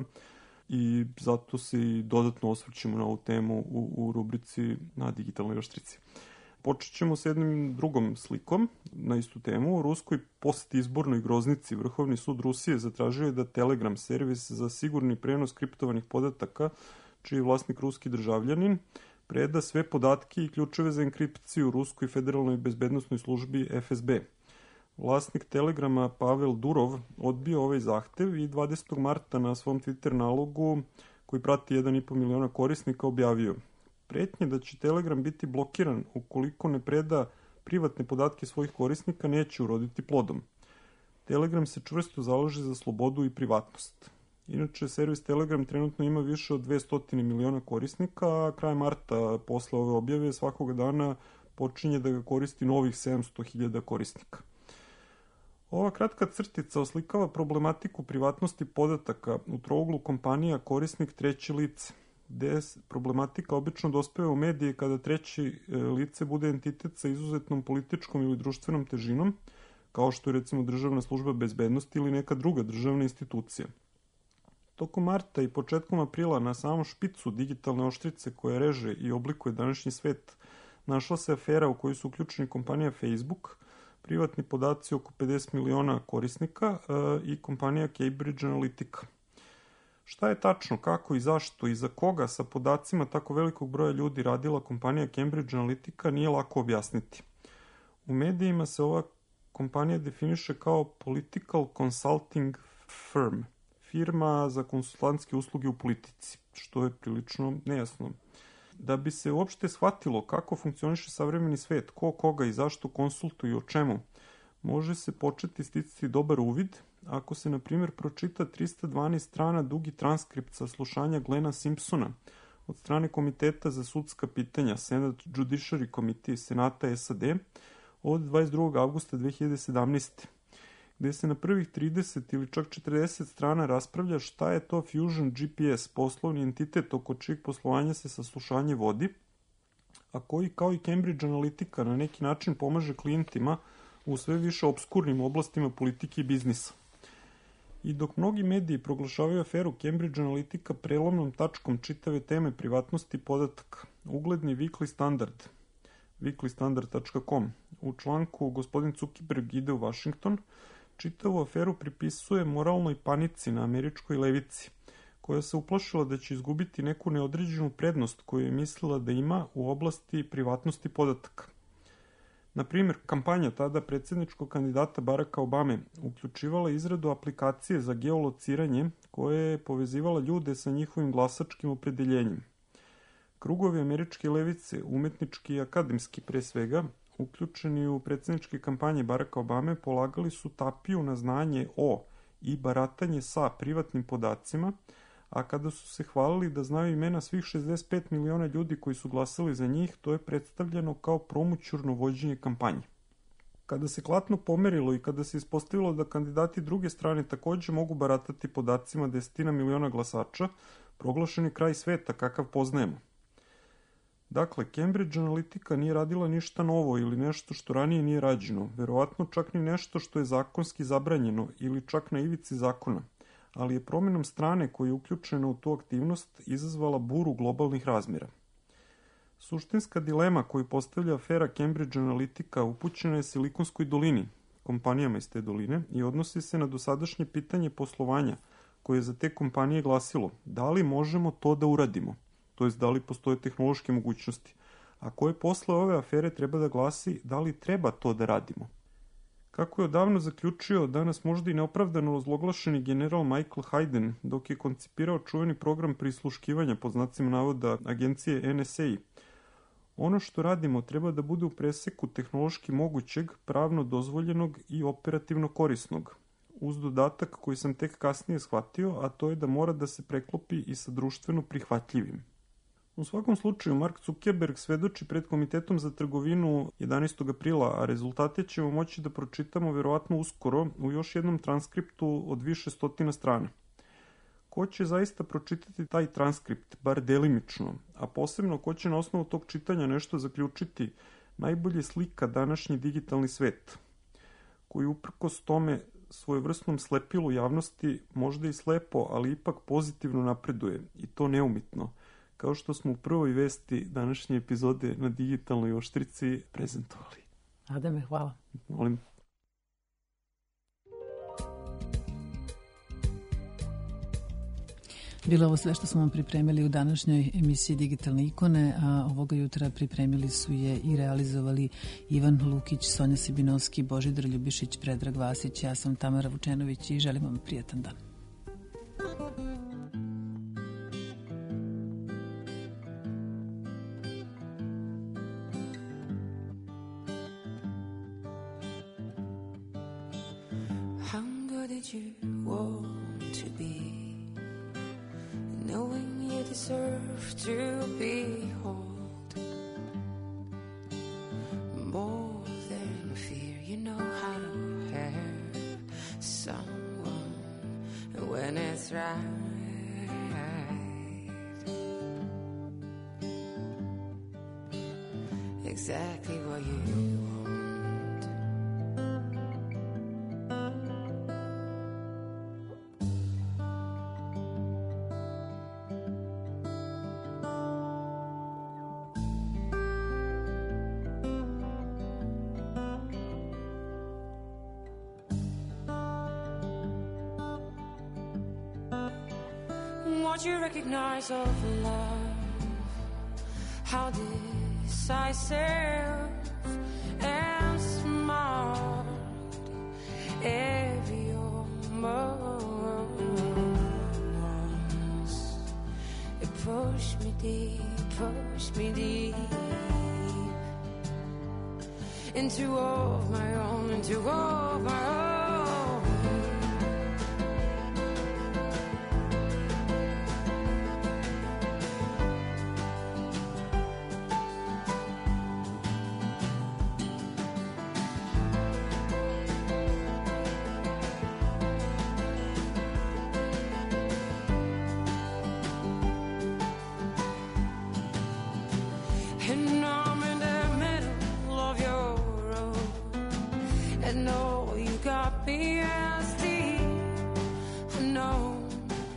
i zato se i dodatno osvrćemo na ovu temu u, u rubrici na digitalnoj oštrici. Počet ćemo s jednim drugom slikom na istu temu. U Ruskoj poseti izbornoj groznici Vrhovni sud Rusije zatražio je da Telegram, servis za sigurni prenos kriptovanih podataka, čiji je vlasnik ruski državljanin, preda sve podatke i ključeve za enkripciju Ruskoj federalnoj bezbednosnoj službi F S B. Vlasnik Telegrama Pavel Durov odbio ovaj zahtev i dvadesetog marta na svom Twitter nalogu, koji prati jedan i po miliona korisnika, objavio: pretnje da će Telegram biti blokiran ukoliko ne preda privatne podatke svojih korisnika neće uroditi plodom. Telegram se čvrsto zalaže za slobodu i privatnost. Inače, servis Telegram trenutno ima više od dvesta miliona korisnika, a kraj marta posle ove objave svakoga dana počinje da ga koristi novih sedamsto hiljada korisnika. Ova kratka crtica oslikava problematiku privatnosti podataka u trouglu kompanija korisnik treće lice, gde problematika obično dospeva u medije kada treće lice bude entitet sa izuzetnom političkom ili društvenom težinom, kao što je recimo Državna služba bezbednosti ili neka druga državna institucija. Tokom marta i početkom aprila na samom špicu digitalne oštrice koja reže i oblikuje današnji svet našla se afera u kojoj su uključeni kompanija Facebook, privatni podaci oko pedeset miliona korisnika i kompanija Cambridge Analytica. Šta je tačno, kako i zašto i za koga sa podacima tako velikog broja ljudi radila kompanija Cambridge Analytica nije lako objasniti. U medijima se ova kompanija definiše kao political consulting firm, firma za konsultantske usluge u politici, što je prilično nejasno. Da bi se uopšte shvatilo kako funkcioniše savremeni svet, ko koga i zašto konsultuje i o čemu, može se početi sticati dobar uvid ako se, na primjer, pročita trista dvanaest strana dugi transkript sa slušanja Glena Simpsona od strane Komiteta za sudska pitanja, Senate Judiciary Committee Senata S A D, od dvadeset drugog avgusta dve hiljade sedamnaeste. gde se na prvih trideset ili čak četrdeset strana raspravlja šta je to Fusion G P S, poslovni entitet oko čijeg poslovanja se saslušanje vodi, a koji, kao i Cambridge Analytica, na neki način pomaže klijentima u sve više obskurnim oblastima politike i biznisa. I dok mnogi mediji proglašavaju aferu Cambridge Analytica prelomnom tačkom čitave teme privatnosti podataka, ugledni Weekly Standard, weekly standard tačka com, u članku gospodin Zuckerberg ide u Washington, čitavu aferu pripisuje moralnoj panici na američkoj levici, koja se uplašila da će izgubiti neku neodređenu prednost koju je mislila da ima u oblasti privatnosti podataka. Na primjer, kampanja tada predsjedničkog kandidata Baracka Obame uključivala izradu aplikacije za geolociranje koja je povezivala ljude sa njihovim glasačkim opredeljenjem. Krugovi američke levice, umetnički i akademski pre svega, uključeni u predsjedničke kampanje Baracka Obame, polagali su tapiju na znanje o i baratanje sa privatnim podacima, a kada su se hvalili da znaju imena svih šezdeset pet miliona ljudi koji su glasali za njih, to je predstavljeno kao promućurno vođenje kampanje. Kada se klatno pomerilo i kada se ispostavilo da kandidati druge strane takođe mogu baratati podacima desetina miliona glasača, proglašen je kraj sveta kakav poznajemo. Dakle, Cambridge Analytica nije radila ništa novo ili nešto što ranije nije rađeno, verovatno čak ni nešto što je zakonski zabranjeno ili čak na ivici zakona, ali je promjenom strane koja je uključena u tu aktivnost izazvala buru globalnih razmjera. Suštinska dilema koju postavlja afera Cambridge Analytica upućena je Silikonskoj dolini, kompanijama iz te doline, i odnosi se na dosadašnje pitanje poslovanja koje je za te kompanije glasilo da li možemo to da uradimo, to jest da li postoje tehnološke mogućnosti, a koje posle ove afere treba da glasi da li treba to da radimo. Kako je odavno zaključio danas možda i neopravdano ozloglašeni general Michael Hayden dok je koncipirao čuveni program prisluškivanja pod znacima navoda agencije N S A, ono što radimo treba da bude u preseku tehnološki mogućeg, pravno dozvoljenog i operativno korisnog, uz dodatak koji sam tek kasnije shvatio, a to je da mora da se preklopi i sa društveno prihvatljivim. U svakom slučaju, Mark Zuckerberg svedoči pred Komitetom za trgovinu jedanaestog aprila, a rezultate ćemo moći da pročitamo verovatno uskoro u još jednom transkriptu od više stotina strana. Ko će zaista pročitati taj transkript, bar delimično, a posebno ko će na osnovu tog čitanja nešto zaključiti, najbolje slika današnji digitalni svet, koji uprkos tome svojevrsnom slepilu javnosti možda i slepo, ali ipak pozitivno napreduje, i to neumitno, kao što smo u prvoj vesti današnje epizode na digitalnoj oštrici prezentovali. Adame, hvala. Molim. Bilo ovo sve što smo vam pripremili u današnjoj emisiji Digitalne ikone, a ovoga jutra pripremili su je i realizovali Ivan Lukić, Sonja Sibinovski, Božidar Ljubišić, Predrag Vasić, ja sam Tamara Vučenović i želim vam prijatan dan. How did you want to be? Knowing you deserve to be whole, more than fear, you know how to have someone when it's right. Exactly what you want. Don't you recognize of love? How decisive and smart every moves. It pushed me deep, pushed me deep into all of my own, into all of my own. And I'm in the middle of your road, and no, you got me as deep unknown,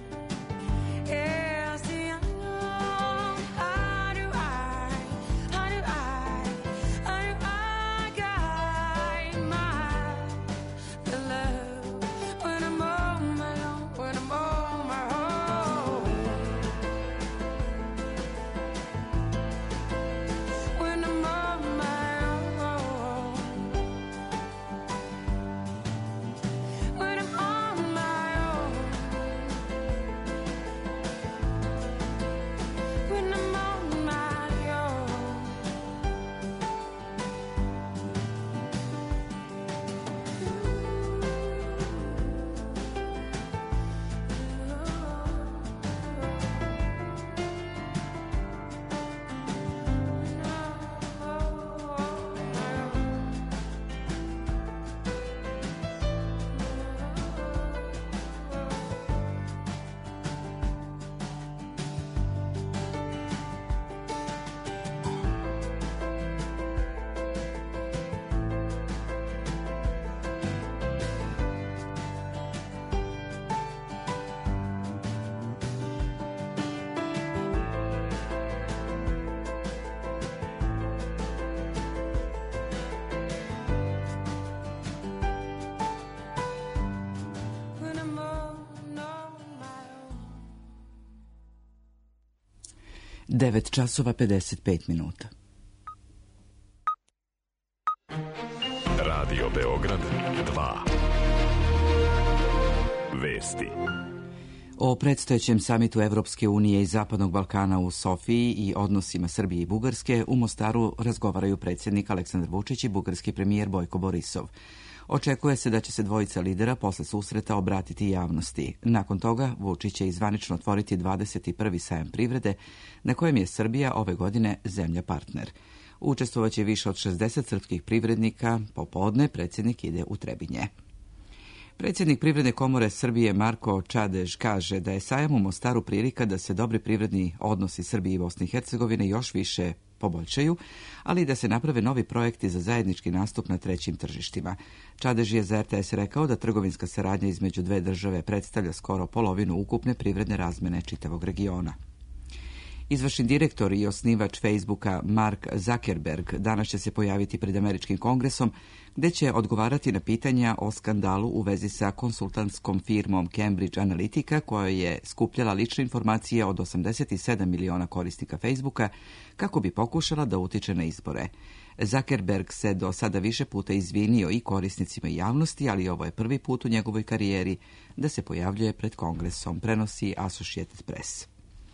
as the unknown. How do I, how do I, how do I guide my love when I'm on my own, when I'm on my own? When I'm on my own, when I'm on my own, when I'm on my own. When I'm on, on my own. devet časova pedeset pet minuta. Radio Beograd dva. Vesti. O predstojećem samitu Evropske unije i Zapadnog Balkana u Sofiji i odnosima Srbije i Bugarske u Mostaru razgovaraju predsjednik Aleksandar Vučić i bugarski premijer Bojko Borisov. Očekuje se da će se dvojica lidera posle susreta obratiti javnosti. Nakon toga Vučić će izvanično otvoriti dvadeset prvi sajam privrede na kojem je Srbija ove godine zemlja partner. Učestvovaće više od šezdeset srpskih privrednika. Popodne predsjednik ide u Trebinje. Predsjednik Privredne komore Srbije Marko Čadež kaže da je sajam u Mostaru prilika da se dobri privredni odnosi Srbije i Bosne i Hercegovine još više poboljšaju, ali i da se naprave novi projekti za zajednički nastup na trećim tržištima. Čadež je za R T S rekao da trgovinska saradnja između dve države predstavlja skoro polovinu ukupne privredne razmene čitavog regiona. Izvršni direktor i osnivač Facebooka Mark Zuckerberg danas će se pojaviti pred Američkim kongresom gde će odgovarati na pitanja o skandalu u vezi sa konsultantskom firmom Cambridge Analytica koja je skupljala lične informacije od osamdeset sedam miliona korisnika Facebooka kako bi pokušala da utiče na izbore. Zuckerberg se do sada više puta izvinio i korisnicima i javnosti, ali ovo je prvi put u njegovoj karijeri da se pojavljuje pred kongresom, prenosi Associated Press.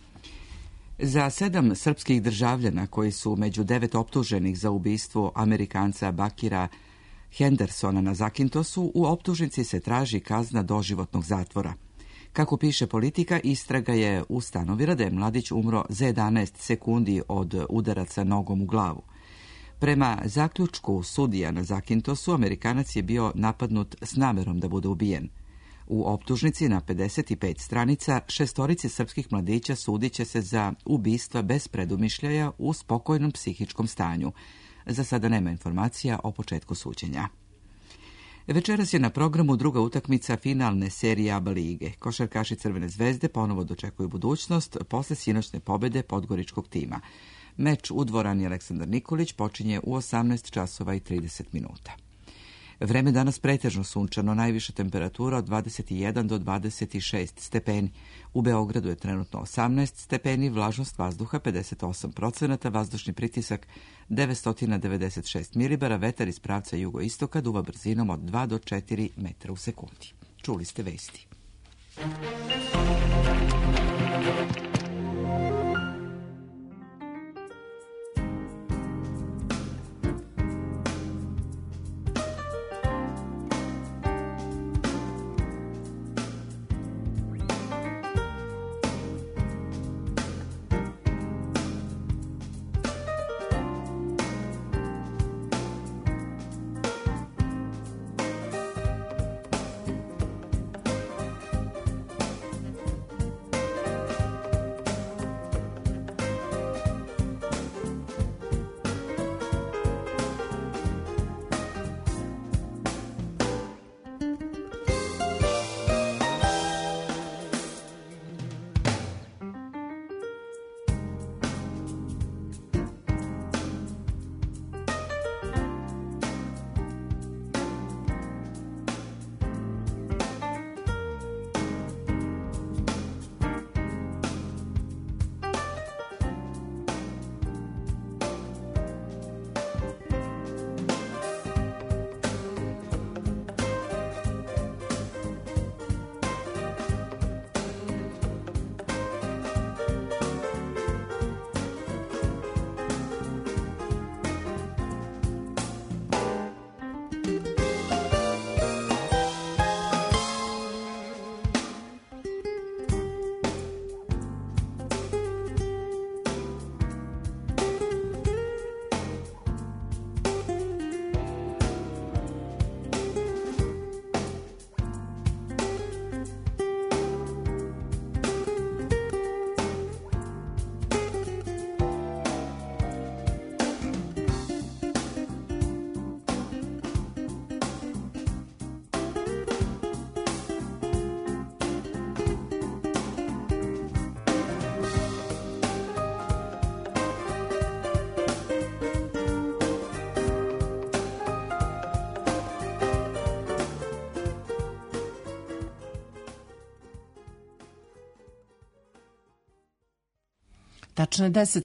Za sedam srpskih državljana koji su među devet optuženih za ubistvo Amerikanca Bakira Hendersona na Zakintosu, u optužnici se traži kazna doživotnog zatvora. Kako piše Politika, istraga je ustanovila da je mladić umro za jedanaest sekundi od udaraca nogom u glavu. Prema zaključku sudija na Zakintosu, Amerikanac je bio napadnut s namerom da bude ubijen. U optužnici na pedeset pet stranica šestorici srpskih mladića sudit će se za ubistva bez predumišljaja u spokojnom psihičkom stanju. Za sada nema informacija o početku suđenja. Večeras je na programu druga utakmica finalne serije A B A lige. Košarkaši Crvene zvezde ponovo dočekuju budućnost posle sinoćne pobede podgoričkog tima. Meč u dvorani Aleksandar Nikolić počinje u osamnaest časova i trideset minuta. Vreme danas pretežno sunčano, najviša temperatura od dvadeset jedan do dvadeset šest stepeni. U Beogradu je trenutno osamnaest stepeni, vlažnost vazduha pedeset osam procenata, vazdušni pritisak devetsto devedeset šest milibara, vetar iz pravca jugoistoka duva brzinom od dva do četiri metra u sekundi. Čuli ste vesti. Tačno je deset